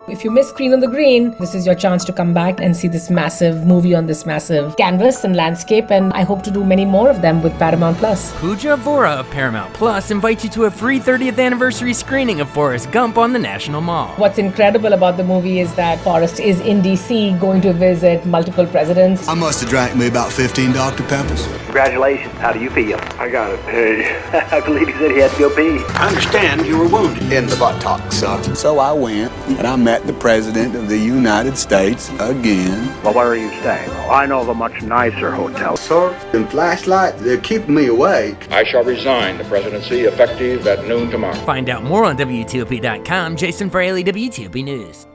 If you miss Screen on the Green, this is your chance to come back and see this massive movie on this massive canvas and landscape, and I hope to do many more of them with Paramount Plus. Pooja Vora of Paramount Plus invites you to a free 30th anniversary screening of Forrest Gump on the National Mall. What's incredible about the movie is that Forrest is in DC going to visit multiple presidents. I must have drank me about 15 Dr. Peppers. Congratulations. How do you feel? I gotta pee. I believe he said he had to go pee. I understand you were wounded. In the buttocks, sir. So I went and I met the President of the United States again. Well, where are you staying? I know of a much nicer hotel. Sir, and flashlight, they're keeping me awake. I shall resign the presidency effective at noon tomorrow. Find out more on WTOP.com. Jason Fraley, WTOP News.